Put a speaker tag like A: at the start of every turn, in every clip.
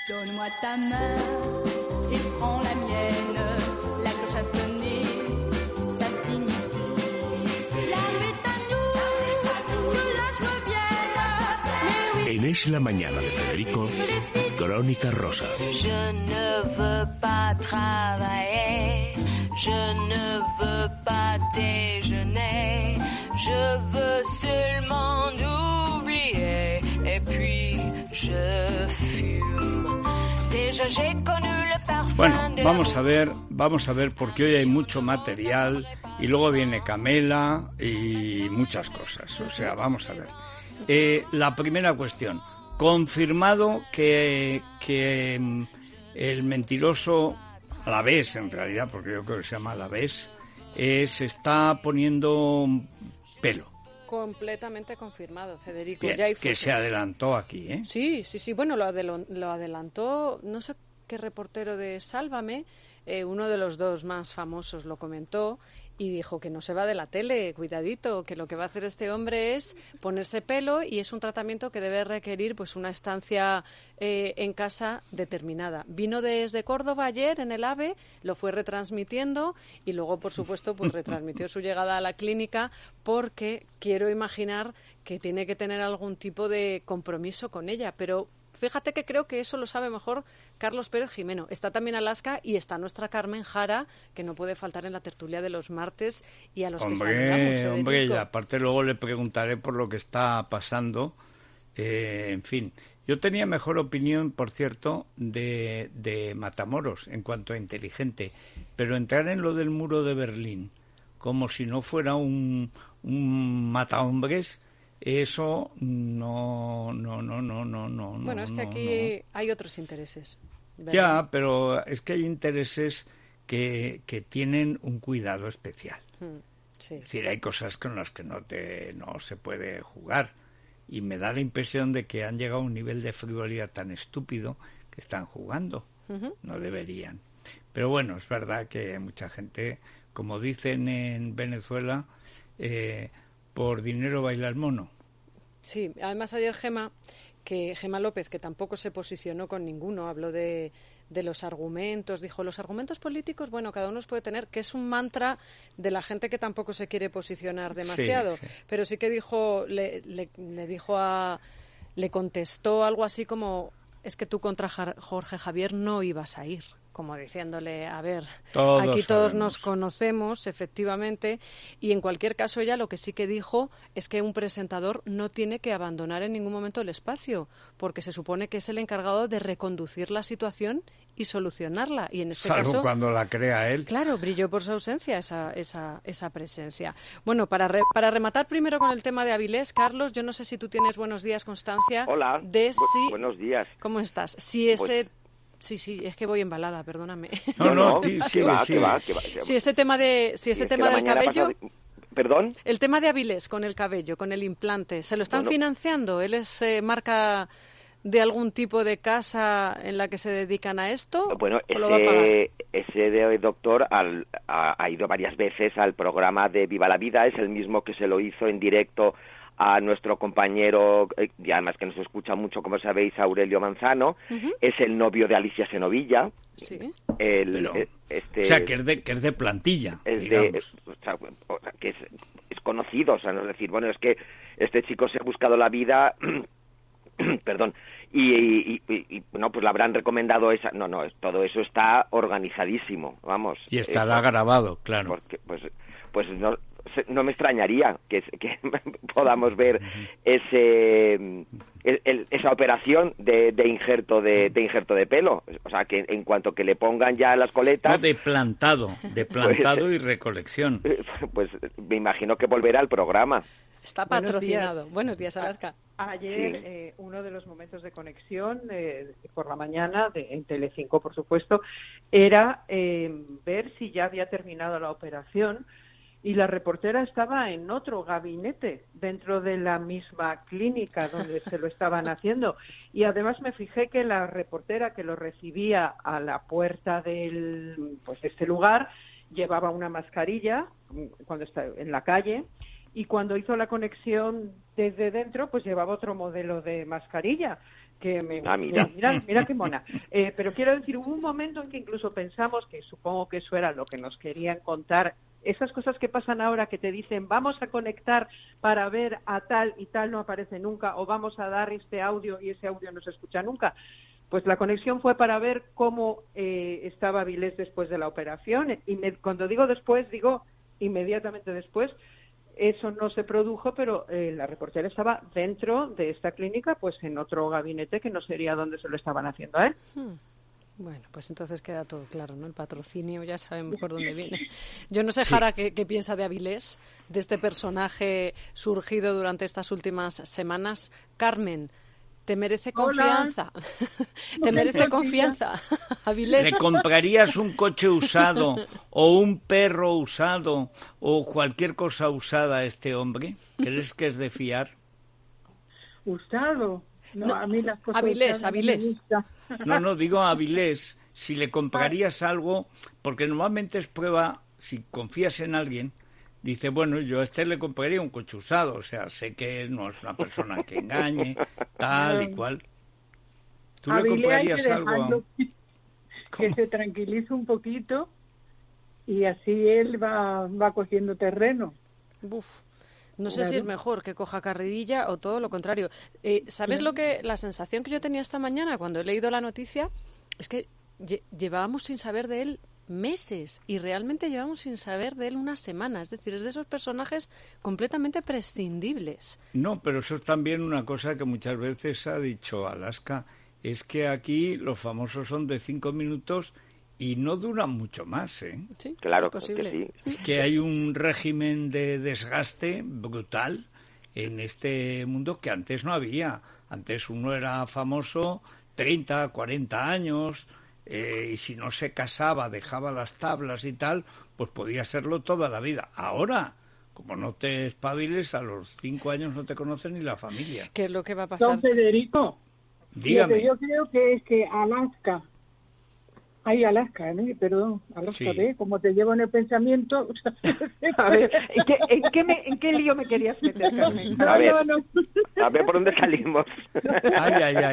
A: Donne-moi ta main et prends la mienne. La cloche a sonné, ça signifie la nuit est à nous, que la joie vienne.
B: En Es la Mañana de Federico, Crónica Rosa.
C: Je ne veux pas travailler, je ne veux pas déjeuner, je veux seulement oublier et puis je fume. Déjà j'ai connu le parfum.
D: Bueno, vamos a ver porque hoy hay mucho material y luego viene Camela y muchas cosas, o sea, vamos a ver. La primera cuestión, confirmado que el mentiroso Alavés, en realidad, porque yo creo que se llama Alavés, se está poniendo pelo.
E: Completamente confirmado, Federico.
D: Bien,
E: ya hay
D: que se adelantó aquí, ¿eh?
E: Sí. Bueno, lo adelantó, no sé qué reportero de Sálvame, uno de los dos más famosos lo comentó y dijo que no se va de la tele, cuidadito, que lo que va a hacer este hombre es ponerse pelo y es un tratamiento que debe requerir pues una estancia en casa determinada. Vino desde Córdoba ayer en el AVE, lo fue retransmitiendo y luego, por supuesto, pues retransmitió su llegada a la clínica porque quiero imaginar que tiene que tener algún tipo de compromiso con ella, pero fíjate que creo que eso lo sabe mejor Carlos Pérez Jimeno. Está también Alaska y está nuestra Carmen Jara, que no puede faltar en la tertulia de los martes y a los que saludamos.
D: Hombre, y aparte luego le preguntaré por lo que está pasando. En fin, yo tenía mejor opinión, por cierto, de Matamoros en cuanto a inteligente, pero entrar en lo del muro de Berlín como si no fuera un matahombres, eso no.
E: Bueno, es que aquí hay otros intereses, ¿verdad?
D: Ya, pero es que hay intereses que tienen un cuidado especial.
E: Sí.
D: Es decir, hay cosas con las que no se puede jugar. Y me da la impresión de que han llegado a un nivel de frivolidad tan estúpido que están jugando. No deberían. Pero bueno, es verdad que mucha gente, como dicen en Venezuela, por dinero baila el mono.
E: Sí, además ayer Gemma López, que tampoco se posicionó con ninguno, habló de los argumentos, dijo, los argumentos políticos, bueno, cada uno los puede tener, que es un mantra de la gente que tampoco se quiere posicionar demasiado, sí. Pero sí que dijo, le contestó algo así como, es que tú contra Jorge Javier no ibas a ir. Como diciéndole, a ver, aquí todos nos conocemos, efectivamente, y en cualquier caso ella lo que sí que dijo es que un presentador no tiene que abandonar en ningún momento el espacio, porque se supone que es el encargado de reconducir la situación y solucionarla, y en este
D: caso...
E: Salvo
D: cuando la crea él.
E: Claro, brilló por su ausencia esa presencia. Bueno, para rematar primero con el tema de Avilés, Carlos, yo no sé si tú tienes buenos días, Constancia.
F: Hola, buenos días.
E: ¿Cómo estás? Si ese... Sí, es que voy embalada, perdóname.
F: No,
D: sí.
E: Si ese tema del cabello...
F: ¿Perdón?
E: El tema de Avilés con el cabello, con el implante, ¿se lo están financiando? ¿Él es marca de algún tipo de casa en la que se dedican a esto?
F: Bueno,
E: ¿o lo va a pagar?
F: ese doctor ha ido varias veces al programa de Viva la Vida, es el mismo que se lo hizo en directo a nuestro compañero, y además que nos escucha mucho, como sabéis, Aurelio Manzano, es el novio de Alicia Senovilla.
E: Sí.
D: O sea, que es de plantilla, digamos.
F: Que es conocido, o sea, no es decir, bueno, es que este chico se ha buscado la vida, perdón, y no, pues le habrán recomendado esa... No, todo eso está organizadísimo, vamos.
D: Y estará grabado, claro.
F: Porque, pues no me extrañaría que podamos ver esa operación de injerto de pelo, o sea, que en cuanto que le pongan ya las coletas...
D: No, de plantado y recolección.
F: Pues me imagino que volverá al programa.
E: Está patrocinado. Buenos días, Alaska.
G: Ayer, uno de los momentos de conexión por la mañana, en Telecinco, por supuesto, era ver si ya había terminado la operación, y la reportera estaba en otro gabinete dentro de la misma clínica donde se lo estaban haciendo. Y además me fijé que la reportera que lo recibía a la puerta de este lugar llevaba una mascarilla cuando está en la calle, y cuando hizo la conexión desde dentro, pues llevaba otro modelo de mascarilla. Que mira qué mona. Pero quiero decir, hubo un momento en que incluso pensamos, que supongo que eso era lo que nos querían contar, esas cosas que pasan ahora que te dicen vamos a conectar para ver a tal y tal no aparece nunca, o vamos a dar este audio y ese audio no se escucha nunca. Pues la conexión fue para ver cómo estaba Avilés después de la operación. Y cuando digo después, digo inmediatamente después. Eso no se produjo, pero la reportera estaba dentro de esta clínica, pues en otro gabinete que no sería donde se lo estaban haciendo a él.
E: Bueno, pues entonces queda todo claro, ¿no? El patrocinio ya sabemos por dónde viene. Yo no sé, Jara, ¿qué piensa de Avilés, de este personaje surgido durante estas últimas semanas? Carmen, ¿te merece confianza? ¿Te merece confianza, Avilés?
D: ¿Le comprarías un coche usado o un perro usado o cualquier cosa usada a este hombre? ¿Crees que es de fiar?
H: ¿Usado? No, a mí las cosas
E: Avilés.
D: No, digo a Avilés, si le comprarías algo, porque normalmente es prueba, si confías en alguien, dice, bueno, yo a este le compraría un coche usado, o sea, sé que no es una persona que engañe, tal y cual. ¿Tú le comprarías algo?
H: Que se tranquilice un poquito y así él va cogiendo terreno.
E: No sé si es mejor que coja carrerilla o todo lo contrario. ¿Sabes la sensación que yo tenía esta mañana cuando he leído la noticia? Es que llevábamos sin saber de él meses y realmente llevamos sin saber de él una semana. Es decir, es de esos personajes completamente prescindibles.
D: No, pero eso es también una cosa que muchas veces ha dicho Alaska, es que aquí los famosos son de 5 minutos y no duran mucho más, ¿eh?
E: Sí,
F: claro
E: es
F: que sí.
D: Es que hay un régimen de desgaste brutal en este mundo que antes no había. Antes uno era famoso 30, 40 años, y si no se casaba, dejaba las tablas y tal, pues podía serlo toda la vida. Ahora, como no te espabiles, a los 5 años no te conoce ni la familia.
E: ¿Qué es lo que va a pasar?
H: Don Federico,
D: dígame.
H: Lo que yo creo que es que Alaska, perdón, Alaska,
D: Sí.
H: ¿ves? Como te llevo en el pensamiento.
G: A ver, ¿en qué lío me querías meter, Carmen?
F: A ver.
H: No.
F: A ver por dónde salimos.
D: Ay.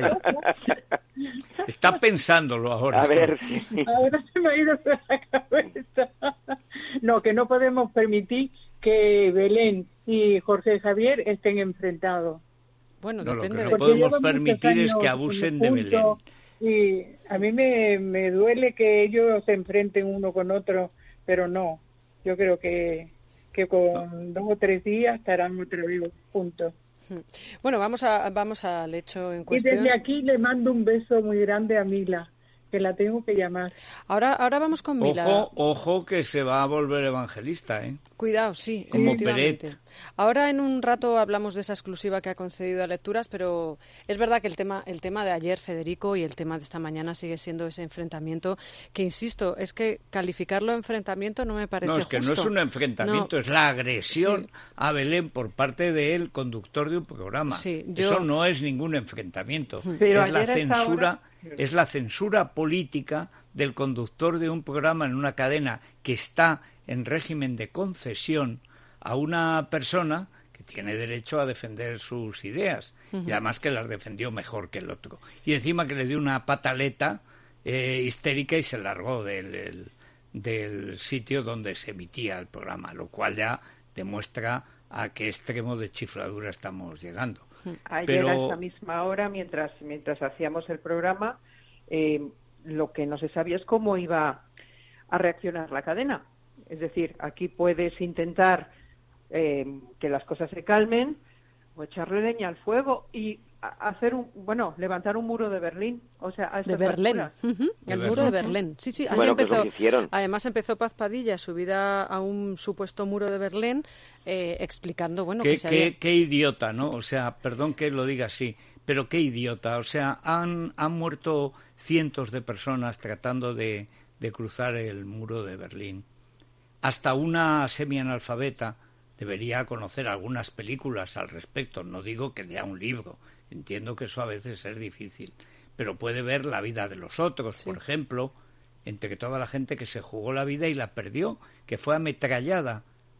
D: Está pensándolo ahora.
F: A ver.
H: Ahora se me ha ido de la cabeza. No, que no podemos permitir que Belén y Jorge Javier estén enfrentados.
E: Bueno,
D: No, lo que
E: depende
D: no
E: de...
D: podemos
H: llevan muchos
D: permitir es que
H: años
D: abusen de
H: juntos.
D: Belén.
H: Y a mí me duele que ellos se enfrenten uno con otro, pero no. Yo creo que con 2 o 3 días estarán otra vez juntos.
E: Bueno, vamos al hecho en cuestión.
H: Y desde aquí le mando un beso muy grande a Mila, que la tengo que llamar.
E: Ahora vamos con Mila.
D: Ojo que se va a volver evangelista, ¿eh?
E: Cuidado, sí,
D: Como
E: efectivamente.
D: Peret.
E: Ahora en un rato hablamos de esa exclusiva que ha concedido a Lecturas, pero es verdad que el tema de ayer, Federico, y el tema de esta mañana sigue siendo ese enfrentamiento, que insisto, es que calificarlo de enfrentamiento no me parece
D: No, es que
E: justo.
D: no es un enfrentamiento,
E: No.
D: es la agresión
E: Sí.
D: a Belén por parte del conductor de un programa.
E: Sí,
D: Eso no es ningún enfrentamiento,
G: Pero
D: es la
G: ayer a esta
D: censura,
G: hora-
D: es la censura política del conductor de un programa en una cadena que está en régimen de concesión a una persona que tiene derecho a defender sus ideas y además que las defendió mejor que el otro. Y encima que le dio una pataleta histérica y se largó del sitio donde se emitía el programa, lo cual ya demuestra a qué extremo de chifladura estamos llegando.
G: Ayer a esta misma hora, mientras hacíamos el programa, lo que no se sabía es cómo iba a reaccionar la cadena. Es decir, aquí puedes intentar que las cosas se calmen o echarle leña al fuego y levantar un muro de Berlín, o sea, a
E: De
G: estas
E: Berlín,
G: alturas.
E: el muro de Berlín. Sí, así
F: Bueno, pues
E: empezó.
F: lo que hicieron.
E: Además empezó Paz Padilla subida a un supuesto muro de Berlín, explicando, bueno, que se había...
D: Qué idiota, ¿no? O sea, perdón que lo diga así, pero qué idiota. O sea, han muerto cientos de personas tratando de cruzar el muro de Berlín. Hasta una semianalfabeta debería conocer algunas películas al respecto. No digo que lea un libro, entiendo que eso a veces es difícil, pero puede ver la vida de los otros, por ejemplo, entre toda la gente que se jugó la vida y la perdió, que fue ametrallada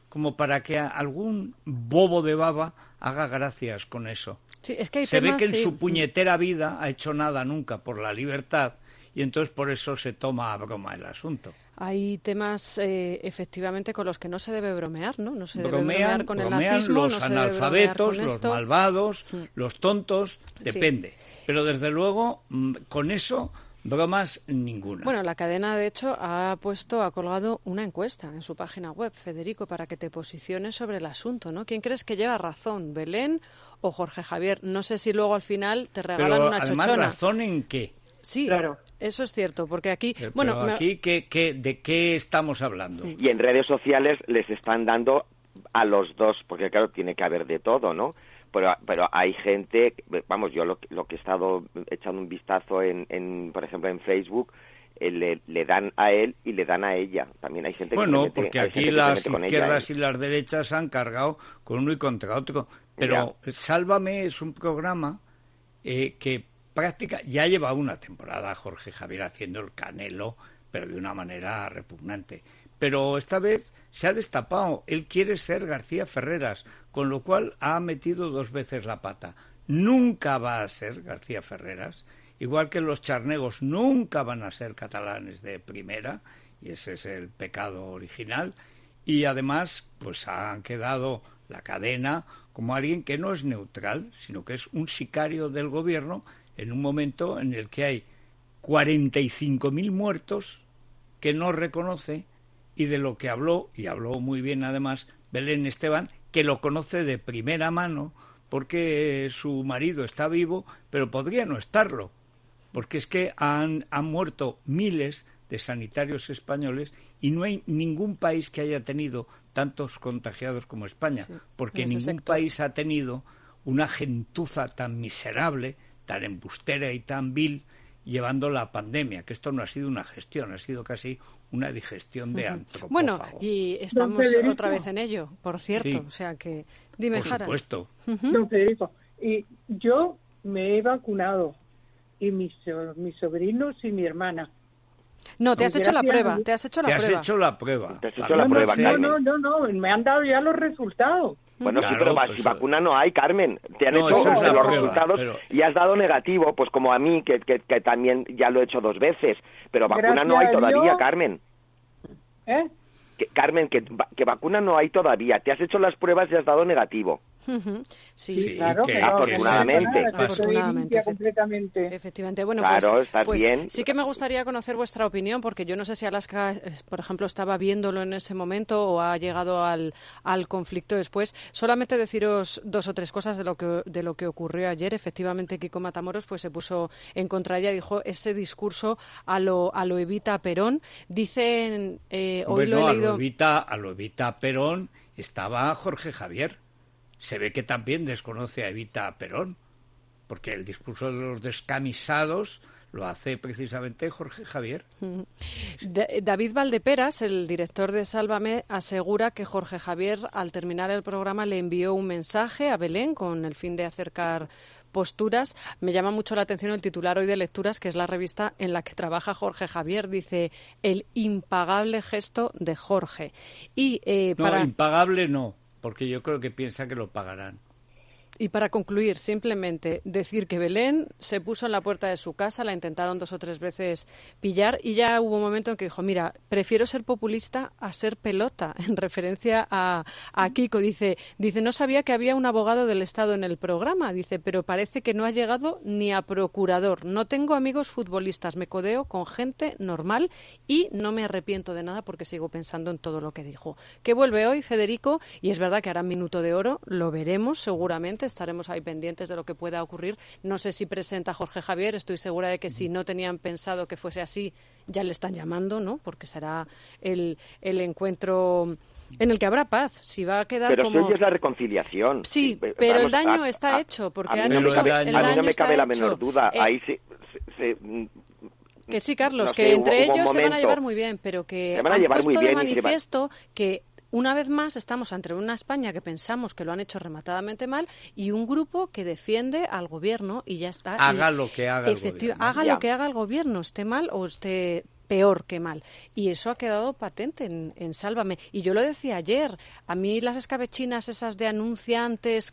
D: como para que algún bobo de baba haga gracias con eso.
E: Sí, es que hay
D: se
E: temas,
D: ve que en
E: sí.
D: su puñetera vida ha hecho nada nunca por la libertad y entonces por eso se toma a broma el asunto.
E: Hay temas, efectivamente, con los que no se debe bromear, ¿no? No se debe
D: Bromean
E: bromear con el nazismo,
D: los
E: no se debe bromear
D: analfabetos,
E: con
D: los
E: esto.
D: malvados, los tontos, depende. Pero desde luego, con eso, bromas ninguna.
E: Bueno, la cadena, de hecho, ha colgado una encuesta en su página web, Federico, para que te posiciones sobre el asunto, ¿no? ¿Quién crees que lleva razón, Belén o Jorge Javier? No sé si luego al final te regalan
D: Pero
E: una
D: además,
E: chochona.
D: ¿razón en qué?
E: Sí,
G: Claro.
E: eso es cierto, porque aquí...
D: Pero aquí, ¿de qué estamos hablando?
F: Y en redes sociales les están dando a los dos, porque claro, tiene que haber de todo, ¿no? Pero hay gente, vamos, yo lo que he estado echando un vistazo por ejemplo, en Facebook, le dan a él y le dan a ella. También hay gente
D: porque aquí las izquierdas y las derechas han cargado con uno y contra otro. Pero Sálvame es un programa que ya lleva una temporada Jorge Javier haciendo el Canelo, pero de una manera repugnante. Pero esta vez se ha destapado. Él quiere ser García Ferreras, con lo cual ha metido 2 veces la pata. Nunca va a ser García Ferreras, igual que los charnegos nunca van a ser catalanes de primera, y ese es el pecado original. Y además, pues han quedado la cadena como alguien que no es neutral, sino que es un sicario del gobierno en un momento en el que hay 45.000 muertos que no reconoce, y de lo que habló, y habló muy bien además, Belén Esteban, que lo conoce de primera mano, porque su marido está vivo, pero podría no estarlo, porque es que han muerto miles de sanitarios españoles y no hay ningún país que haya tenido tantos contagiados como España, porque ningún país ha tenido una gentuza tan miserable, tan embustera y tan vil llevando la pandemia, que esto no ha sido una gestión, ha sido casi una digestión de antropófago.
E: Bueno, y estamos otra vez en ello, por cierto,
D: sí,
E: o sea que... Dime, Jara.
D: Por supuesto.
H: Don Federico, y yo me he vacunado, y mis sobrinos y mi hermana.
E: No, te has hecho la prueba,
D: Te has hecho la prueba.
H: No, me han dado ya los resultados.
F: Bueno,
D: claro,
F: sí, pero
D: pues,
F: si vacuna no hay, Carmen. Te han hecho
D: esa es la
F: los
D: prueba,
F: resultados y has dado negativo, pues como a mí, que también ya lo he hecho 2 veces. Pero vacuna no hay todavía, Carmen.
H: ¿Eh?
F: Carmen, que vacuna no hay todavía. Te has hecho las pruebas y has dado negativo.
E: Sí,
H: claro,
F: afortunadamente.
H: Completamente.
E: Efectivamente. Bueno,
F: claro, estás
E: pues
F: bien.
E: Sí que me gustaría conocer vuestra opinión, porque yo no sé si Alaska, por ejemplo, estaba viéndolo en ese momento o ha llegado al conflicto después. Solamente deciros 2 o 3 cosas de lo que ocurrió ayer. Efectivamente, Kiko Matamoros pues se puso en contra ella, dijo ese discurso a lo Evita Perón. Dicen, hoy lo he leído...
D: A lo Evita Perón estaba Jorge Javier. Se ve que también desconoce a Evita Perón, porque el discurso de los descamisados lo hace precisamente Jorge Javier.
E: David Valdeperas, el director de Sálvame, asegura que Jorge Javier, al terminar el programa, le envió un mensaje a Belén con el fin de acercar posturas. Me llama mucho la atención el titular hoy de Lecturas, que es la revista en la que trabaja Jorge Javier. Dice, el impagable gesto de Jorge. Y
D: impagable no, porque yo creo que piensa que lo pagarán.
E: Y para concluir, simplemente decir que Belén se puso en la puerta de su casa, la intentaron 2 o 3 veces pillar y ya hubo un momento en que dijo, mira, prefiero ser populista a ser pelota, en referencia a Kiko. Dice, no sabía que había un abogado del Estado en el programa, dice, pero parece que no ha llegado ni a procurador. No tengo amigos futbolistas, me codeo con gente normal y no me arrepiento de nada porque sigo pensando en todo lo que dijo. Que vuelve hoy, Federico, y es verdad que hará Minuto de Oro, lo veremos seguramente. Estaremos ahí pendientes de lo que pueda ocurrir. No sé si presenta a Jorge Javier, estoy segura de que si no tenían pensado que fuese así, ya le están llamando, ¿no? Porque será el encuentro en el que habrá paz. Si va a quedar
F: pero
E: como...
F: si hoy es la reconciliación.
E: Sí, pero el daño está hecho, porque han hecho...
F: A mí no me cabe la menor duda. Ahí
E: que sí, Carlos,
F: no sé,
E: que entre
F: hubo
E: ellos se van a llevar muy bien, pero que han puesto de manifiesto que una vez más estamos ante una España que pensamos que lo han hecho rematadamente mal y un grupo que defiende al gobierno y ya está.
D: Haga lo que haga el gobierno.
E: Haga lo que haga el gobierno, esté mal o esté peor que mal. Y eso ha quedado patente en Sálvame. Y yo lo decía ayer, a mí las escabechinas esas de anunciantes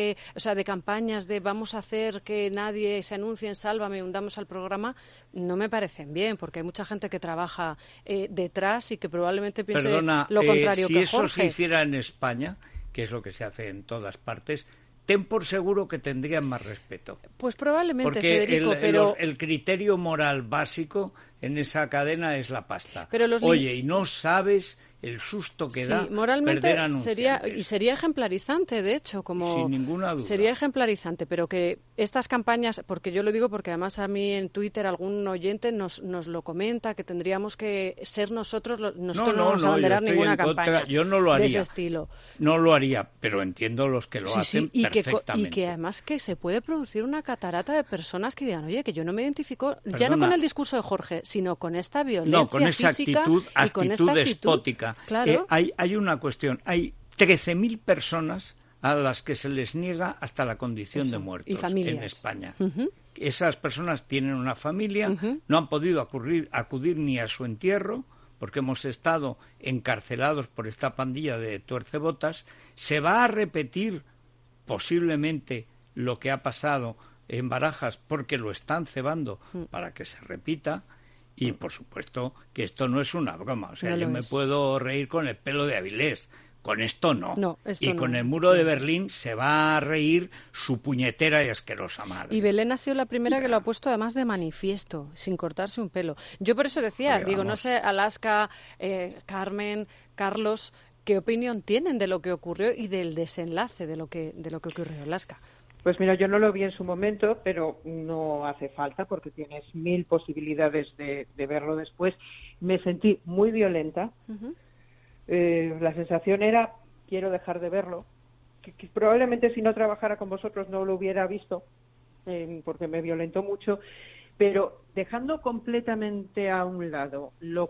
E: de campañas de vamos a hacer que nadie se anuncie en Sálvame, hundamos al programa, no me parecen bien, porque hay mucha gente que trabaja detrás y que probablemente piense lo contrario que Jorge.
D: Si eso se hiciera en España, que es lo que se hace en todas partes, ten por seguro que tendrían más respeto.
E: Pues probablemente,
D: porque
E: Federico, pero
D: el criterio moral básico en esa cadena es la pasta.
E: Pero
D: Oye, y no sabes el susto que da
E: moralmente
D: perder anunciantes.
E: sería ejemplarizante, de hecho,
D: sin ninguna duda.
E: Sería ejemplarizante, pero que estas campañas, porque yo lo digo porque además a mí en Twitter algún oyente nos lo comenta, que tendríamos que ser nosotros no vamos a abanderar ninguna campaña
D: yo no lo haría,
E: de ese estilo.
D: No lo haría, pero entiendo los que lo hacen perfectamente.
E: Y que además que se puede producir una catarata de personas que digan, oye, que yo no me identifico ya no con el discurso de Jorge, sino con esta violencia
D: con esa
E: física
D: actitud despótica.
E: Claro.
D: Hay una cuestión, hay 13.000 personas a las que se les niega hasta la condición de muertos en España.
E: Uh-huh.
D: Esas personas tienen una familia, no han podido acudir ni a su entierro, porque hemos estado encarcelados por esta pandilla de tuercebotas. Se va a repetir posiblemente lo que ha pasado en Barajas, porque lo están cebando para que se repita. Y, por supuesto, que esto no es una broma. O sea, yo me puedo reír con el pelo de Avilés. Con esto no. Con el muro de Berlín se va a reír su puñetera y asquerosa madre.
E: Y Belén ha sido la primera que lo ha puesto además de manifiesto, sin cortarse un pelo. Yo por eso decía, no sé, Alaska, Carmen, Carlos, ¿qué opinión tienen de lo que ocurrió y del desenlace de lo que ocurrió en Alaska?
G: Pues mira, yo no lo vi en su momento, pero no hace falta porque tienes 1000 posibilidades de verlo después. Me sentí muy violenta.
E: Uh-huh.
G: La sensación era, quiero dejar de verlo. Que probablemente si no trabajara con vosotros no lo hubiera visto, porque me violentó mucho. Pero dejando completamente a un lado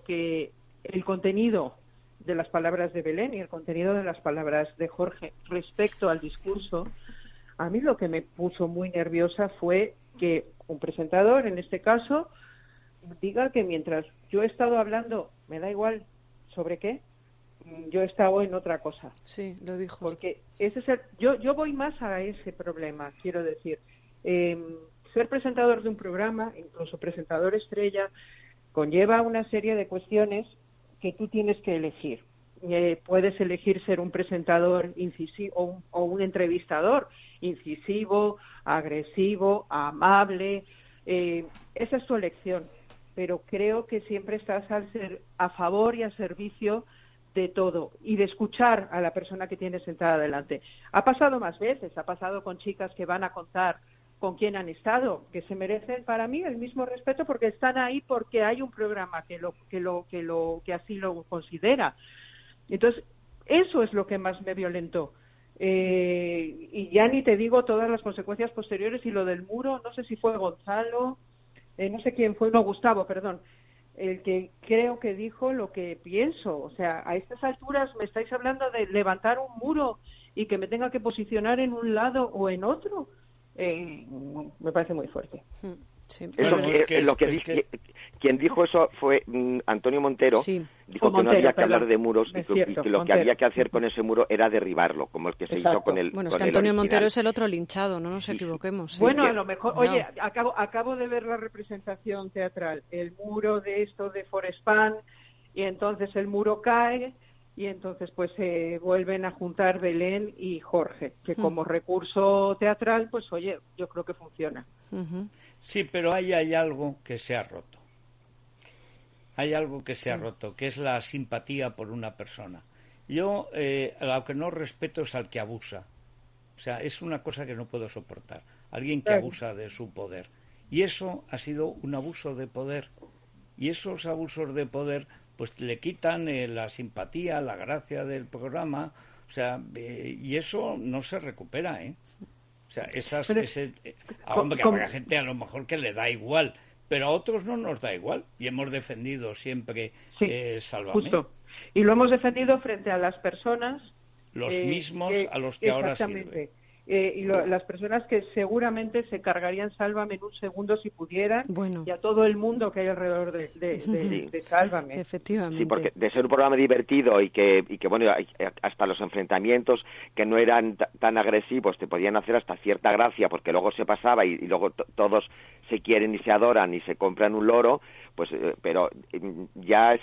G: el contenido de las palabras de Belén y el contenido de las palabras de Jorge respecto al discurso, a mí lo que me puso muy nerviosa fue que un presentador, en este caso, diga que mientras yo he estado hablando, me da igual sobre qué, yo he estado en otra cosa.
E: Sí, lo dijo.
G: Porque ese es yo voy más a ese problema, quiero decir. Ser presentador de un programa, incluso presentador estrella, conlleva una serie de cuestiones que tú tienes que elegir. Puedes elegir ser un presentador incisivo o un entrevistador incisivo, agresivo, amable. Esa es tu elección, pero creo que siempre estás a favor y a servicio de todo y de escuchar a la persona que tienes sentada delante. Ha pasado más veces, ha pasado con chicas que van a contar con quién han estado, que se merecen para mí el mismo respeto porque están ahí porque hay un programa que así lo considera. Entonces, eso es lo que más me violentó. Y ya ni te digo todas las consecuencias posteriores y lo del muro, no sé si fue Gonzalo, no sé quién fue, no, Gustavo, perdón, el que creo que dijo lo que pienso. O sea, a estas alturas me estáis hablando de levantar un muro y que me tenga que posicionar en un lado o en otro. Me parece muy fuerte.
E: Sí.
F: Quien dijo eso fue Antonio Montero.
E: Sí.
F: Dijo que no había que hablar de muros y que lo que había que hacer con ese muro era derribarlo, como el que se hizo con el.
E: Bueno, es que Antonio Montero es el otro linchado, no nos equivoquemos.
G: Bueno, a lo mejor. Oye, acabo de ver la representación teatral, el muro de esto de Forespan, y entonces el muro cae. Y entonces pues se vuelven a juntar Belén y Jorge, que como recurso teatral, pues oye, yo creo que funciona.
E: Uh-huh.
D: Sí, pero ahí hay algo que se ha roto. Hay algo que se ha roto, que es la simpatía por una persona. Yo, a lo que no respeto es al que abusa. O sea, es una cosa que no puedo soportar. Alguien que abusa de su poder. Y eso ha sido un abuso de poder. Y esos abusos de poder pues le quitan la simpatía, la gracia del programa, o sea, y eso no se recupera, ¿eh? O sea, hombre, que habrá gente a lo mejor que le da igual, pero a otros no nos da igual, y hemos defendido siempre Sálvame.
G: Justo. Y lo hemos defendido frente a las personas
D: los mismos a los que ahora sirve.
G: las personas que seguramente se cargarían Sálvame en un segundo si pudieran,
E: bueno,
G: y a todo el mundo que hay alrededor de Sálvame.
E: Efectivamente.
F: Sí, porque de ser un programa divertido y que bueno, hasta los enfrentamientos que no eran tan agresivos te podían hacer hasta cierta gracia, porque luego se pasaba y luego todos se quieren y se adoran y se compran un loro, pues pero ya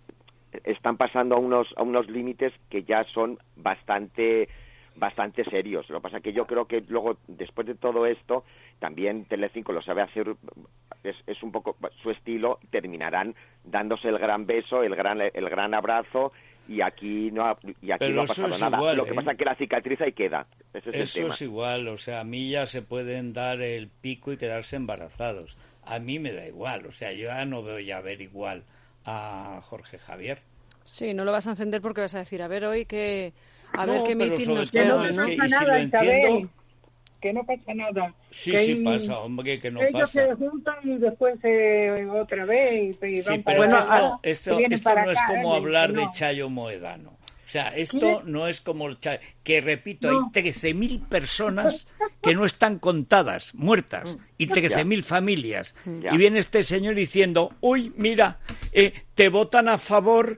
F: están pasando a unos límites que ya son bastante serios. Lo que pasa es que yo creo que luego, después de todo esto, también Telecinco lo sabe hacer, es un poco su estilo, terminarán dándose el gran beso, el gran abrazo, y aquí no ha pasado nada.
D: Igual,
F: lo que pasa es que la cicatriz ahí queda. Ese es el tema.
D: Eso es igual, o sea, a mí ya se pueden dar el pico y quedarse embarazados. A mí me da igual, o sea, yo ya no voy a ver igual a Jorge Javier.
E: Sí, no lo vas a encender porque vas a decir, a ver hoy que... A
D: No,
E: ver qué
D: pero
E: mitin
D: sobre
E: nos
D: todo
E: pega,
D: es
E: ¿no?
D: que, y
H: pasa
D: si
H: nada,
D: lo enciendo...
H: Isabel, que no pasa nada.
D: Sí,
H: que
D: sí pasa, hombre, que no
H: ellos
D: pasa.
H: se juntan y después otra vez y
D: Sí,
H: van
D: pero
H: para
D: esto,
H: acá, y vienen
D: esto
H: para
D: no es
H: acá,
D: como hablar de
H: no.
D: Chayo Moedano. O sea, esto no es como el Chayo, que repito,
H: No.
D: hay 13.000 personas que no están contadas, muertas, y 13.000 familias.
F: Ya.
D: Y viene este señor diciendo, uy, mira, te votan a favor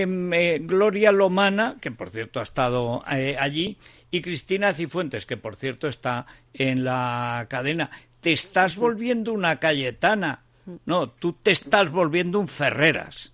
D: Gloria Lomana, que por cierto ha estado allí, y Cristina Cifuentes, que por cierto está en la cadena. Te estás volviendo una Cayetana. No, tú te estás volviendo un Ferreras.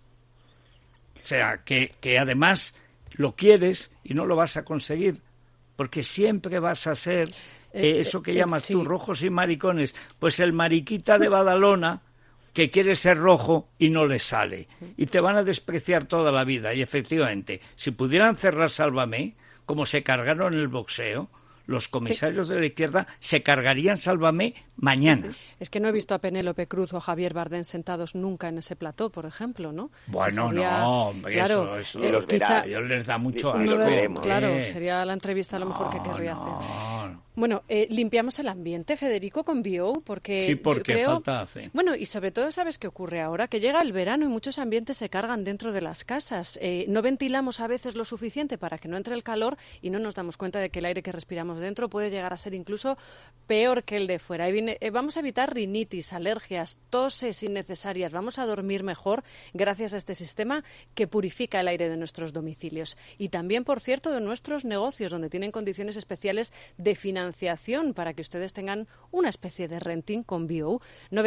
D: O sea, que además lo quieres y no lo vas a conseguir, porque siempre vas a ser eso que llamas tú, rojos y maricones. Pues el mariquita de Badalona que quiere ser rojo y no le sale. Y te van a despreciar toda la vida. Y efectivamente, si pudieran cerrar Sálvame, como se cargaron el boxeo, los comisarios de la izquierda se cargarían Sálvame mañana.
E: Es que no he visto a Penélope Cruz o a Javier Bardem sentados nunca en ese plató, por ejemplo, ¿no?
D: Bueno,
E: Sería,
D: no, hombre,
E: claro,
D: eso
F: los verá.
D: a ellos les da mucho
F: Y
D: asco.
F: los veremos.
E: Claro,
D: hombre.
E: sería la entrevista a lo mejor que querría hacer.
D: No.
E: Bueno, limpiamos el ambiente, Federico, con BO, porque
D: Sí, porque
E: yo creo...
D: falta hace.
E: Bueno, y sobre todo, ¿sabes qué ocurre ahora? Que llega el verano y muchos ambientes se cargan dentro de las casas. No ventilamos a veces lo suficiente para que no entre el calor y no nos damos cuenta de que el aire que respiramos dentro puede llegar a ser incluso peor que el de fuera. Vamos a evitar rinitis, alergias, toses innecesarias. Vamos a dormir mejor gracias a este sistema que purifica el aire de nuestros domicilios. Y también, por cierto, de nuestros negocios, donde tienen condiciones especiales de financiación para que ustedes tengan una especie de renting con BO.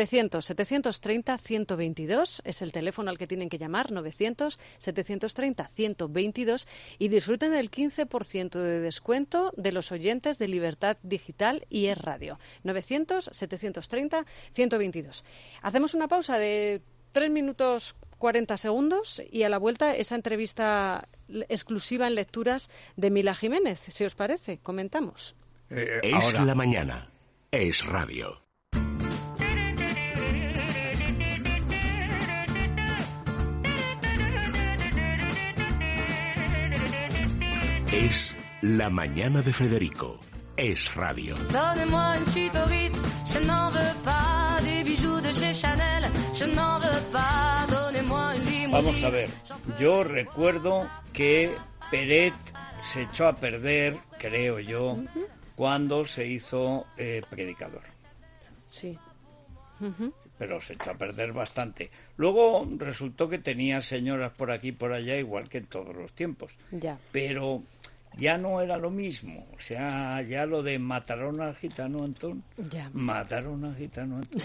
E: 900-730-122 es el teléfono al que tienen que llamar, 900-730-122, y disfruten del 15% de descuento de los oyentes de Libertad Digital y Es Radio. 900-730-122. Hacemos una pausa de 3 minutos 40 segundos y a la vuelta esa entrevista exclusiva en lecturas de Mila Jiménez, si os parece, comentamos.
B: Es
D: Ahora.
B: la mañana. Es radio. Es la mañana de Federico. Es radio.
A: Donnez-moi une suite au Ritz, je n'en veux pas. Des bijoux de chez Chanel, je n'en veux pas. Donnez-moi une limousine.
D: Vamos a ver, yo recuerdo que Peret se echó a perder, creo yo, cuando se hizo predicador.
E: Sí.
D: Pero se echó a perder bastante. Luego resultó que tenía señoras por aquí y por allá, igual que en todos los tiempos.
E: Ya.
D: Pero ya no era lo mismo. O sea, ya lo de mataron al gitano Antón.
E: Ya.
D: Mataron al gitano Antón.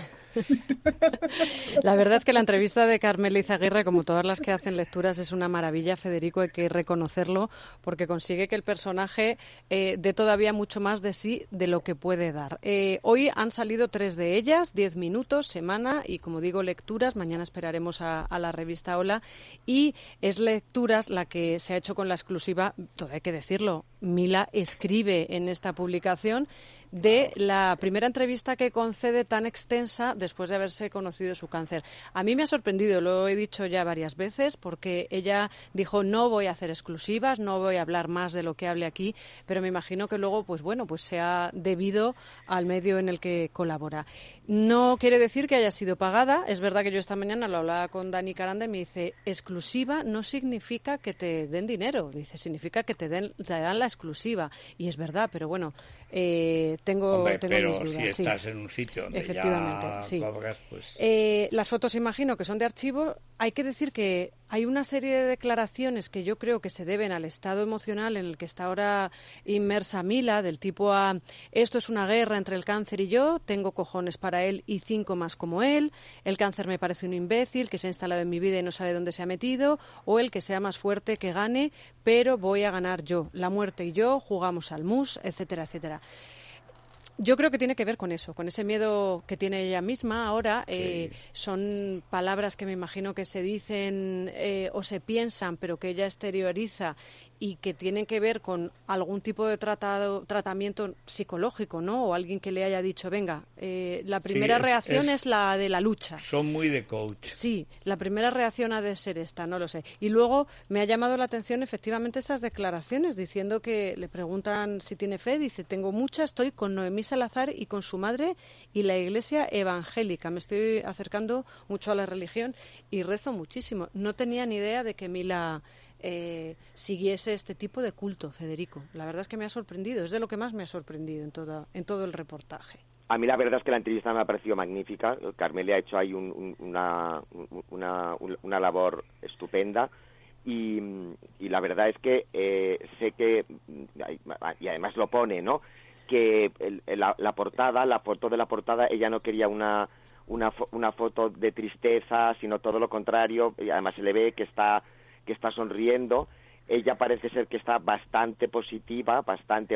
E: La verdad es que la entrevista de Carmela Izaguirre, como todas las que hacen lecturas, es una maravilla, Federico, hay que reconocerlo, porque consigue que el personaje dé todavía mucho más de sí de lo que puede dar. Hoy han salido 3 de ellas, 10 minutos, semana, y como digo, lecturas. Mañana esperaremos a la revista Hola, y es lecturas la que se ha hecho con la exclusiva, todo hay que decirlo, Mila escribe en esta publicación de la primera entrevista que concede tan extensa después de haberse conocido su cáncer. A mí me ha sorprendido, lo he dicho ya varias veces, porque ella dijo no voy a hacer exclusivas, no voy a hablar más de lo que hable aquí, pero me imagino que luego, pues bueno, pues sea debido al medio en el que colabora. No quiere decir que haya sido pagada. Es verdad que yo esta mañana lo hablaba con Dani Caranda y me dice, exclusiva no significa que te den dinero, dice, significa que te dan la exclusiva. Y es verdad, pero bueno, tengo
D: pero
E: mis dudas.
D: Si estás en un sitio donde
E: efectivamente,
D: ya
E: sí.
D: cobras, pues...
E: Las fotos imagino que son de archivo. Hay que decir que hay una serie de declaraciones que yo creo que se deben al estado emocional en el que está ahora inmersa Mila, del tipo a esto es una guerra entre el cáncer y yo, tengo cojones para él y 5 más como él, el cáncer me parece un imbécil que se ha instalado en mi vida y no sabe dónde se ha metido, o el que sea más fuerte que gane, pero voy a ganar yo, la muerte y yo jugamos al mus, etcétera, etcétera. Yo creo que tiene que ver con eso, con ese miedo que tiene ella misma ahora.
D: Sí.
E: Son palabras que me imagino que se dicen o se piensan, pero que ella exterioriza y que tienen que ver con algún tipo de tratamiento psicológico, ¿no? O alguien que le haya dicho, venga, la primera reacción es la de la lucha.
D: Son muy de coach.
E: Sí, la primera reacción ha de ser esta, no lo sé. Y luego me ha llamado la atención efectivamente esas declaraciones, diciendo que le preguntan si tiene fe, dice, tengo mucha, estoy con Noemí Salazar y con su madre y la iglesia evangélica. Me estoy acercando mucho a la religión y rezo muchísimo. No tenía ni idea de que Mila siguiese este tipo de culto, Federico. La verdad es que me ha sorprendido, es de lo que más me ha sorprendido en todo el reportaje.
F: A mí la verdad es que la entrevista me ha parecido magnífica. Carmele ha hecho ahí una labor estupenda y la verdad es que sé que, y además lo pone, ¿no?, que la portada, la foto de la portada, ella no quería una foto de tristeza, sino todo lo contrario, y además se le ve que está sonriendo. Ella parece ser que está bastante positiva, bastante,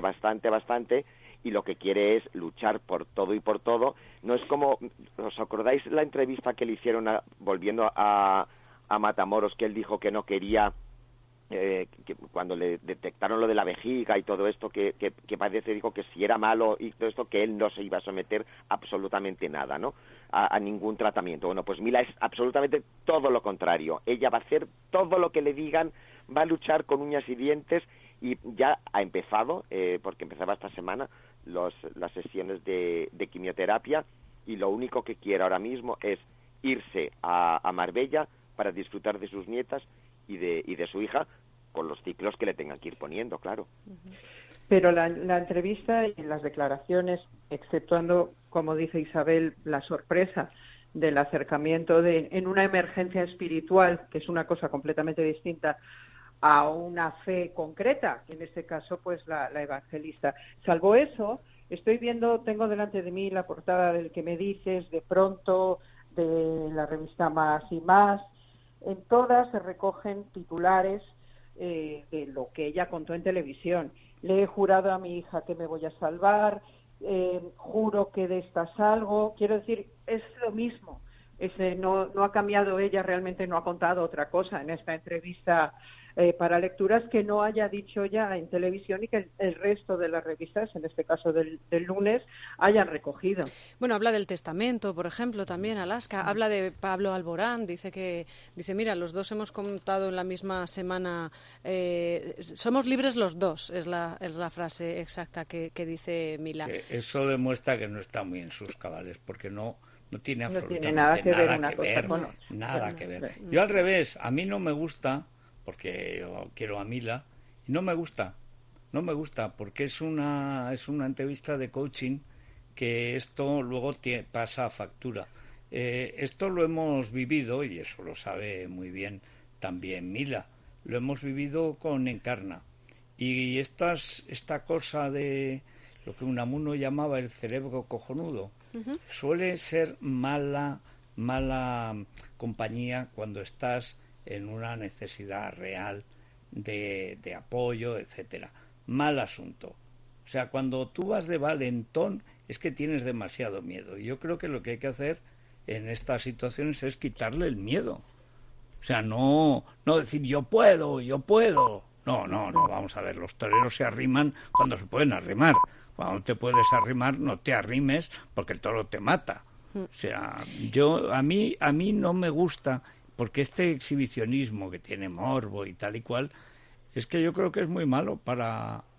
F: y lo que quiere es luchar por todo y por todo. No es como, ¿os acordáis la entrevista que le hicieron volviendo a Matamoros, que él dijo que no quería, que cuando le detectaron lo de la vejiga y todo esto, que parece, dijo que si era malo y todo esto, que él no se iba a someter absolutamente nada, ¿no?, a ningún tratamiento. Bueno, pues Mila es absolutamente todo lo contrario. Ella va a hacer todo lo que le digan, va a luchar con uñas y dientes, y ya ha empezado, porque empezaba esta semana, las sesiones de quimioterapia, y lo único que quiere ahora mismo es irse a Marbella para disfrutar de sus nietas y de su hija, con los ciclos que le tengan que ir poniendo, claro.
G: Pero la entrevista y las declaraciones, exceptuando, como dice Isabel, la sorpresa del acercamiento en una emergencia espiritual, que es una cosa completamente distinta a una fe concreta, en este caso pues la evangelista. Salvo eso, tengo delante de mí la portada del que me dices, de pronto, de la revista Más y Más. En todas se recogen titulares de lo que ella contó en televisión. Le he jurado a mi hija que me voy a salvar, juro que de esta salgo. Quiero decir, es lo mismo. No ha cambiado ella, realmente no ha contado otra cosa en esta entrevista para lecturas que no haya dicho ya en televisión y que el resto de las revistas, en este caso del lunes, hayan recogido.
E: Bueno, habla del testamento, por ejemplo, también Alaska. Habla de Pablo Alborán, dice, mira, los dos hemos contado en la misma semana, somos libres los dos, es la frase exacta que dice Mila.
D: Eso demuestra que no está muy en sus cabales, porque no tiene absolutamente
G: nada que ver
D: nada que ver. Yo al revés, a mí no me gusta, porque yo quiero a Mila, y no me gusta porque es una entrevista de coaching, que esto luego pasa a factura. Esto lo hemos vivido, y eso lo sabe muy bien también Mila, lo hemos vivido con Encarna, y esta cosa de lo que Unamuno llamaba el cerebro cojonudo, suele ser mala compañía cuando estás en una necesidad real de apoyo, etcétera. Mal asunto. O sea, cuando tú vas de valentón es que tienes demasiado miedo. Y yo creo que lo que hay que hacer en estas situaciones es quitarle el miedo. O sea, no decir yo puedo. No, vamos a ver, los toreros se arriman cuando se pueden arrimar. Cuando te puedes arrimar, no te arrimes porque el toro te mata. O sea, a mí no me gusta, porque este exhibicionismo que tiene morbo y tal y cual, es que yo creo que es muy malo para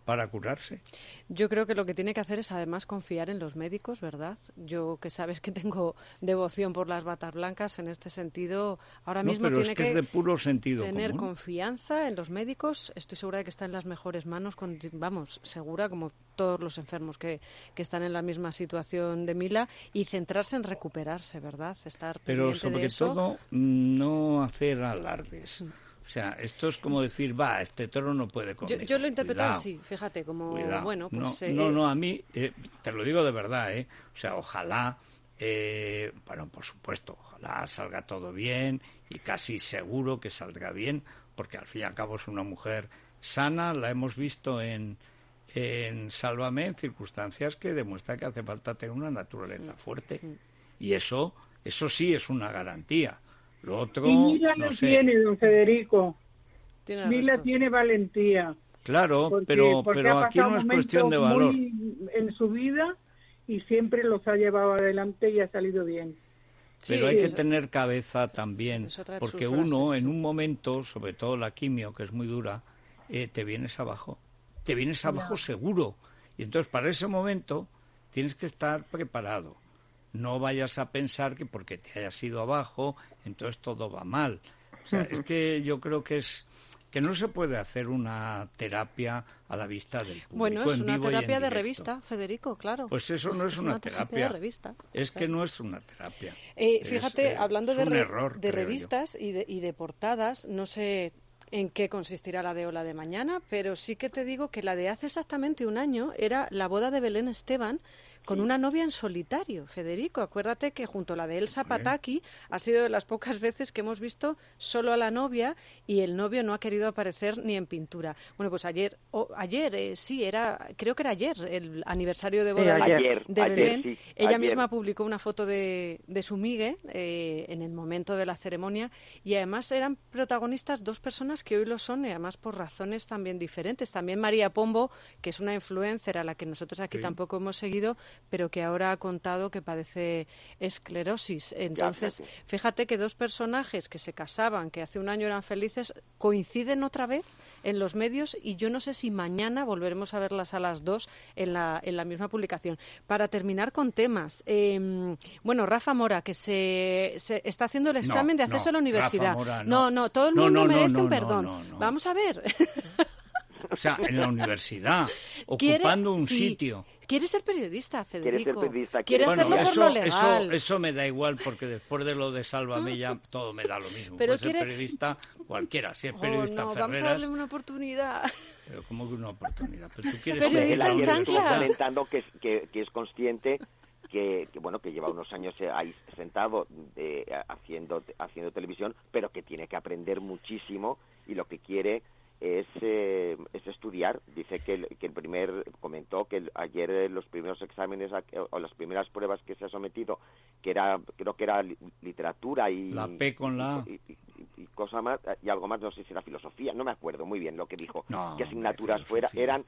D: para curarse.
E: Yo creo que lo que tiene que hacer es además confiar en los médicos, ¿verdad? Yo, que sabes que tengo devoción por las batas blancas, en este sentido, ahora mismo
D: pero
E: tiene
D: es de puro sentido
E: tener
D: común.
E: confianza en los médicos. Estoy segura de que está en las mejores manos, vamos, segura, como todos los enfermos que están en la misma situación de Mila, y centrarse en recuperarse, ¿verdad? Estar
D: pero
E: pendiente
D: sobre
E: de eso.
D: todo, no hacer alardes. O sea, esto es como decir, este toro no puede comer.
E: Yo lo he interpretado
D: Cuidado,
E: así, fíjate, como,
D: cuidado.
E: bueno, pues...
D: No, a mí, te lo digo de verdad, O sea, ojalá, bueno, por supuesto, ojalá salga todo bien y casi seguro que saldrá bien, porque al fin y al cabo es una mujer sana, la hemos visto en Sálvame, en circunstancias que demuestran que hace falta tener una naturaleza fuerte. Y eso sí es una garantía. Lo otro,
H: y Mila
D: no
H: lo
D: sé.
H: tiene, don Federico. Mila
E: restos.
H: tiene valentía.
D: Claro,
H: porque
D: pero
H: ha
D: aquí no es
H: pasado
D: cuestión de
H: momentos
D: valor.
H: muy en su vida y siempre los ha llevado adelante y ha salido bien.
D: Pero
E: Sí,
D: hay que tener cabeza también,
E: es otra de
D: porque
E: sus
D: uno
E: frases,
D: en
E: sí.
D: un momento, sobre todo la quimio, que es muy dura, te vienes abajo. Te vienes abajo seguro. Y entonces para ese momento tienes que estar preparado. No vayas a pensar que porque te hayas ido abajo, entonces todo va mal. O sea, es que yo creo que no se puede hacer una terapia a la vista del público.
E: Bueno, es
D: en
E: una
D: vivo y en
E: terapia de
D: directo.
E: revista, Federico, claro.
D: Pues eso no es una
E: terapia de revista.
D: Es que no es una terapia.
E: Fíjate, hablando
D: es
E: de,
D: un error,
E: de
D: creo
E: revistas y de portadas, no sé en qué consistirá la de Ola de mañana, pero sí que te digo que la de hace exactamente un año era la boda de Belén Esteban con una novia en solitario, Federico. Acuérdate que junto a la de Elsa Pataki ha sido de las pocas veces que hemos visto solo a la novia y el novio no ha querido aparecer ni en pintura. Bueno, pues ayer, creo que era ayer, el aniversario de boda de Belén.
F: Sí,
E: Ella
F: ayer.
E: misma publicó una foto de su migue en el momento de la ceremonia y además eran protagonistas dos personas que hoy lo son y además por razones también diferentes. También María Pombo, que es una influencer a la que nosotros aquí tampoco hemos seguido, pero que ahora ha contado que padece esclerosis. Entonces, fíjate que dos personajes que se casaban, que hace un año eran felices, coinciden otra vez en los medios y yo no sé si mañana volveremos a verlas a las dos en la misma publicación. Para terminar con temas, bueno, Rafa Mora, que se está haciendo el examen de acceso a la universidad.
D: Rafa Mora,
E: no, todo el mundo merece un perdón.
D: No.
E: Vamos a ver.
D: O sea, en la universidad, ocupando un sitio.
E: Quiere ser periodista, Federico.
F: Quiere
E: hacerlo
F: ser
E: por lo legal.
D: Eso me da igual, porque después de lo de Sálvame ya todo me da lo mismo.
E: Pero
D: puede ser periodista cualquiera, si es periodista
E: no,
D: Ferreras.
E: vamos a darle una oportunidad.
D: Pero ¿cómo que una oportunidad? Pero tú quieres
E: Periodista en chanclas.
F: comentando que es consciente que lleva unos años ahí sentado haciendo televisión, pero que tiene que aprender muchísimo y lo que quiere es estudiar. Dice comentó que ayer los primeros exámenes o las primeras pruebas que se ha sometido, creo que era literatura y
D: la P con la A
F: y cosa más y algo más, no sé si era filosofía, no me acuerdo muy bien lo que dijo, qué asignaturas eran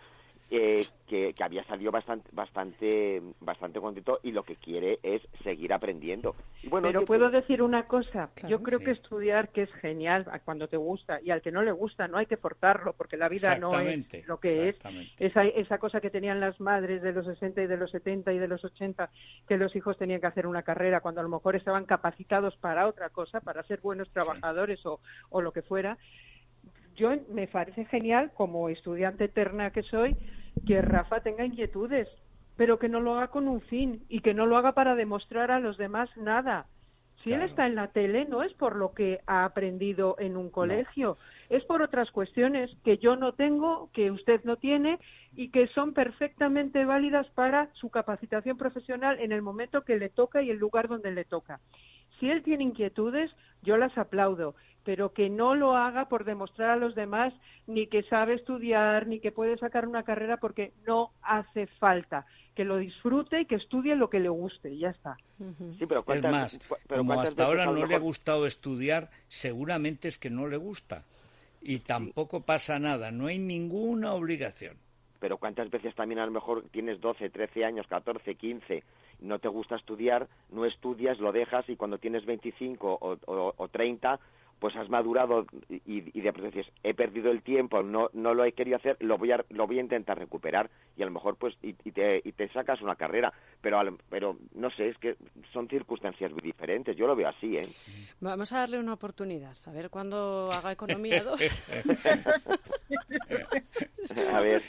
F: que había salido bastante contento y lo que quiere es seguir aprendiendo. Y bueno,
G: pero puedo decir una cosa,
E: claro,
G: yo creo que estudiar, que es genial cuando te gusta, y al que no le gusta no hay que forzarlo, porque la vida no es lo que es. Esa cosa que tenían las madres de los 60 y de los 70 y de los 80, que los hijos tenían que hacer una carrera cuando a lo mejor estaban capacitados para otra cosa, para ser buenos trabajadores o lo que fuera. Yo me parece genial, como estudiante eterna que soy, que Rafa tenga inquietudes, pero que no lo haga con un fin y que no lo haga para demostrar a los demás nada. Si él está en la tele, no es por lo que ha aprendido en un colegio, es por otras cuestiones que yo no tengo, que usted no tiene y que son perfectamente válidas para su capacitación profesional en el momento que le toca y el lugar donde le toca. Si él tiene inquietudes, yo las aplaudo, pero que no lo haga por demostrar a los demás ni que sabe estudiar, ni que puede sacar una carrera, porque no hace falta. Que lo disfrute y que estudie lo que le guste, y ya está.
F: Sí, pero
D: es más, como hasta ahora no le ha gustado estudiar, seguramente es que no le gusta. Y tampoco pasa nada, no hay ninguna obligación.
F: Pero ¿cuántas veces también a lo mejor tienes 12, 13 años, 14, 15, no te gusta estudiar, no estudias, lo dejas y cuando tienes 25 o 30 pues has madurado y de pronto dices, he perdido el tiempo, no lo he querido hacer, lo voy a intentar recuperar, y a lo mejor pues y te sacas una carrera, pero no sé, es que son circunstancias muy diferentes, yo lo veo así, ¿eh?
E: Vamos a darle una oportunidad, a ver cuándo haga Economía 2.
F: A ver,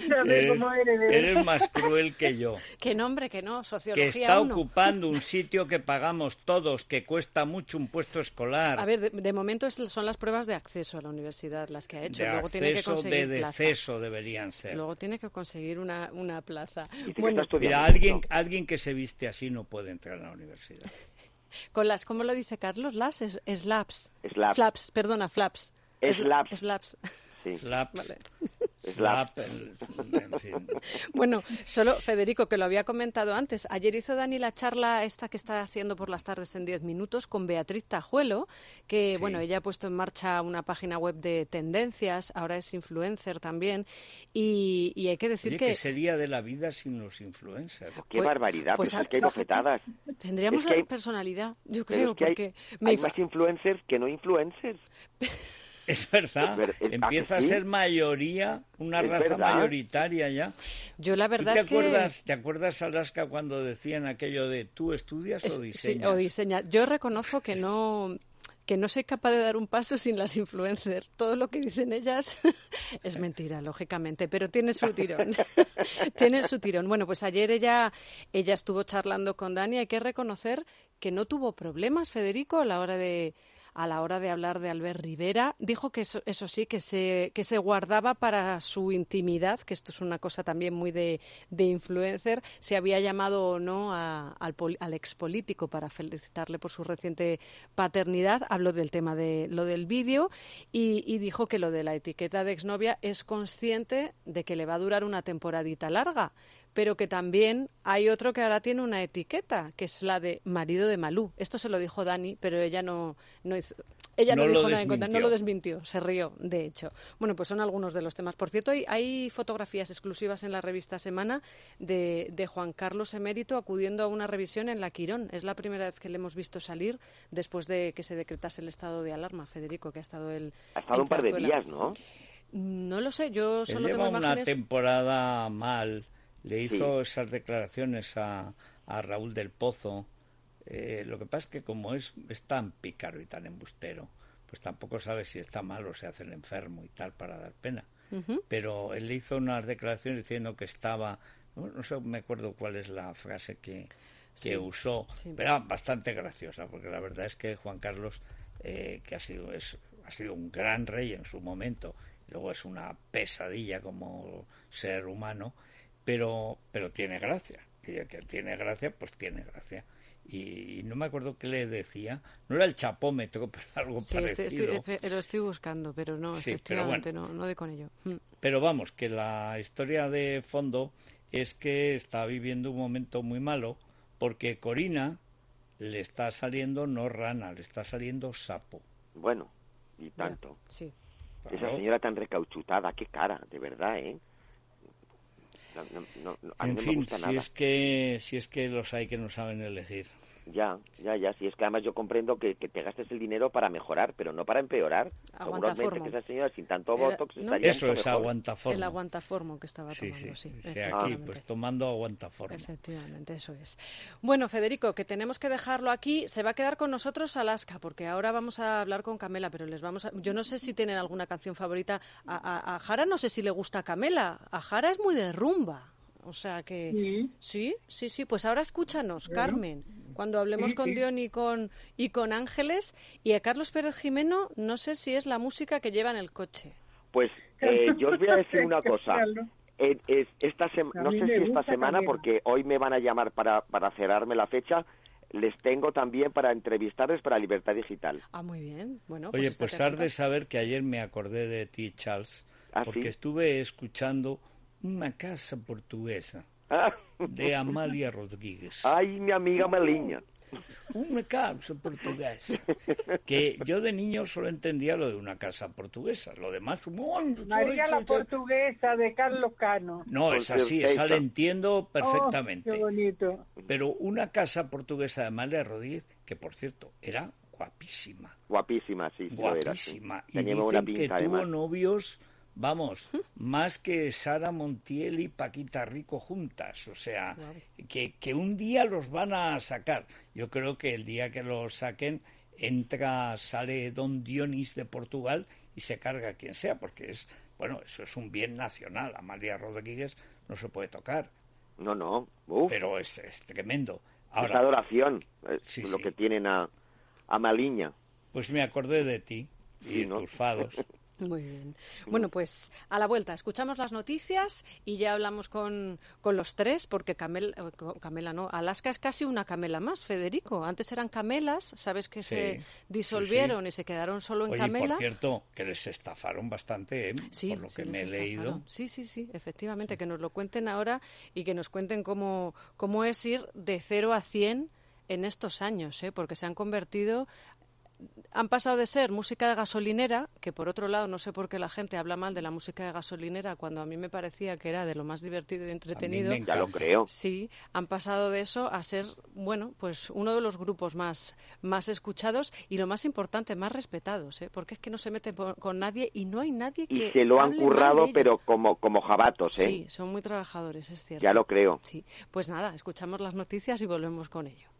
D: eres más cruel que yo.
E: Que nombre, que no, Sociología
D: Que está
E: 1.
D: ocupando un sitio que pagamos todos, que cuesta mucho un puesto escolar.
E: A ver, de momento son las pruebas de acceso a la universidad las que ha hecho.
D: De
E: Luego tiene que conseguir
D: de
E: plaza.
D: deceso deberían ser.
E: Luego tiene que conseguir una plaza.
F: dice que
E: Bueno,
F: está
D: Mira,
F: estudiando.
D: alguien que se viste así no puede entrar a la universidad.
E: con las, ¿cómo lo dice Carlos? Slaps.
F: Slaps.
E: Flaps, perdona, flaps.
F: Slaps.
E: Slaps.
F: Sí.
D: Slaps.
E: Vale.
F: Slap.
D: En fin.
E: Bueno, solo Federico, que lo había comentado antes, ayer hizo Dani la charla esta que está haciendo por las tardes en 10 minutos con Beatriz Tajuelo, que
D: Sí.
E: bueno, ella ha puesto en marcha una página web de tendencias, ahora es influencer también, y hay que decir
D: Oye,
E: que
D: ¿qué sería de la vida sin los influencers?
F: Qué
E: Pues-
F: barbaridad,
E: pues
F: pues es que hay bofetadas.
E: tendríamos
F: Es que hay-
E: personalidad, yo
F: Pero
E: creo,
F: es que
E: porque
F: hay más influencers que no influencers.
D: Es verdad, empieza a ser mayoría, una
F: Es
D: raza
F: verdad.
D: mayoritaria ya.
E: yo la
D: ¿Tú
E: verdad
D: te
E: es que...
D: acuerdas, te acuerdas, Alaska, cuando decían aquello de tú estudias o diseñas?
E: Sí, o diseñar. Yo reconozco que no soy capaz de dar un paso sin las influencers. Todo lo que dicen ellas es mentira, lógicamente, pero tiene su tirón. Tiene su tirón. Bueno, pues ayer ella estuvo charlando con Dani. Hay que reconocer que no tuvo problemas, Federico, a la hora de hablar de Albert Rivera. Dijo que eso sí, que se guardaba para su intimidad, que esto es una cosa también muy de influencer, si había llamado o no al expolítico para felicitarle por su reciente paternidad. Habló del tema de lo del vídeo y dijo que lo de la etiqueta de exnovia es consciente de que le va a durar una temporadita larga, pero que también hay otro que ahora tiene una etiqueta, que es la de marido de Malú. Esto se lo dijo Dani, pero ella no dijo nada en contra, no lo desmintió, se rió, de hecho. Bueno, pues son algunos de los temas. Por cierto, hay fotografías exclusivas en la revista Semana de Juan Carlos emérito acudiendo a una revisión en la Quirón. Es la primera vez que le hemos visto salir después de que se decretase el estado de alarma, Federico, que ha estado
F: Ha estado un par de días, ¿no?
E: No lo sé, yo solo
D: Él
E: tengo
D: lleva
E: imágenes.
D: una temporada mal. Le hizo
F: Sí.
D: esas declaraciones a Raúl del Pozo. Lo que pasa es que como es tan pícaro y tan embustero, pues tampoco sabe si está mal o se hace el enfermo y tal para dar pena.
E: Ujú.
D: Pero él le hizo unas declaraciones diciendo que estaba, no sé, me acuerdo cuál es la frase que
E: Sí,
D: usó,
E: sí.
D: pero era bastante graciosa, porque la verdad es que Juan Carlos, que ha sido un gran rey en su momento, luego es una pesadilla como ser humano, pero tiene gracia. Y el que tiene gracia, pues tiene gracia. Y no me acuerdo qué le decía. No era el chapómetro, pero algo
E: Sí,
D: parecido.
E: lo estoy buscando, pero no,
D: Sí,
E: efectivamente,
D: pero
E: no doy con ello. Mm.
D: Pero vamos, que la historia de fondo es que está viviendo un momento muy malo porque Corina le está saliendo no rana, le está saliendo sapo.
F: Bueno, y tanto.
E: Ya, sí.
F: Esa
D: Claro.
F: señora tan recauchutada, qué cara, de verdad, ¿eh? A mí
D: En
F: no me
D: fin,
F: gusta
D: si
F: nada.
D: es que los hay que no saben elegir.
F: Ya, si es que además yo comprendo que te gastes el dinero para mejorar, pero no para empeorar.
E: Aguantaformo.
F: Seguramente que esa señora sin tanto
E: Era-
F: botox
E: ¿no?
F: estaría
D: Eso
F: mucho
D: es
F: mejor.
D: aguantaformo.
E: El aguantaformo que estaba
D: Sí,
E: tomando,
D: sí.
E: sí.
D: Dice aquí,
E: efectivamente.
D: pues tomando aguantaformo.
E: Efectivamente, eso es. Bueno, Federico, que tenemos que dejarlo aquí. Se va a quedar con nosotros Alaska, porque ahora vamos a hablar con Camela, pero yo no sé si tienen alguna canción favorita. A Jara no sé si le gusta Camela. A Jara es muy de rumba. O sea que... Sí. Pues ahora escúchanos, Carmen, cuando hablemos
H: Sí,
E: con
H: sí.
E: Dion y con Ángeles. Y a Carlos Pérez Jimeno, no sé si es la música que lleva en el coche.
F: Pues yo os voy a decir una cosa.
H: Carlos.
F: No
H: A
F: sé
H: mí me
F: si esta
H: gusta
F: semana,
H: también.
F: porque hoy me van a llamar para cerrarme la fecha, les tengo también para entrevistarles para Libertad Digital.
E: Ah, muy bien. Bueno,
D: Oye,
E: estate
D: pues has
E: atento.
D: de saber que ayer me acordé de ti, Charles,
F: ¿Ah,
D: porque
F: sí?
D: estuve escuchando Una casa portuguesa
F: Ah,
D: de Amalia Rodríguez.
F: Ay, mi amiga Meliña.
D: Una casa portuguesa. Que yo de niño solo entendía lo de una casa portuguesa. Lo demás...
H: María la Portuguesa de Carlos Cano.
D: No, es así, esa la entiendo
H: Oh,
D: perfectamente.
H: qué bonito.
D: Pero una casa portuguesa de Amalia Rodríguez, que por cierto, era guapísima.
F: Guapísima, sí, sí lo era, sí.
D: Guapísima. Y
F: Tenía buena
D: dicen que
F: pinta,
D: tuvo
F: además.
D: novios, vamos, más que Sara Montiel y Paquita Rico juntas. O sea, que un día los van a sacar. Yo creo que el día que los saquen, sale Don Dionis de Portugal y se carga a quien sea, porque eso es un bien nacional. Amalia Rodríguez no se puede tocar.
F: No. Uf.
D: Pero es tremendo.
F: Esa
D: Ahora,
F: adoración,
D: sí,
F: lo
D: sí.
F: que tienen a Maliña.
D: pues me acordé de ti y
F: Sí,
D: de
F: ¿no?
D: tus fados.
E: Muy bien. Bueno, pues a la vuelta escuchamos las noticias y ya hablamos con los tres, porque Camela no, Alaska es casi una Camela más, Federico. Antes eran Camelas, sabes que
D: Sí,
E: se disolvieron
D: sí.
E: y se quedaron solo en
D: Oye,
E: Camela.
D: por cierto, que les estafaron bastante,
E: Sí,
D: por lo
E: sí
D: que
E: les
D: me he leído.
E: estafaron. Sí, efectivamente, que nos lo cuenten ahora y que nos cuenten cómo es ir de 0 a 100 en estos años, porque se han convertido... Han pasado de ser música de gasolinera, que por otro lado no sé por qué la gente habla mal de la música de gasolinera cuando a mí me parecía que era de lo más divertido y entretenido.
F: Ya lo creo.
E: Sí, han pasado de eso a ser, pues uno de los grupos más escuchados y lo más importante, más respetados, porque es que no se meten con nadie y no hay nadie que
F: Y se lo han
E: hable mal de
F: currado,
E: ellos.
F: pero como jabatos, ¿eh?
E: Sí, son muy trabajadores, es cierto.
F: Ya lo creo.
E: Sí, pues nada, escuchamos las noticias y volvemos con ello.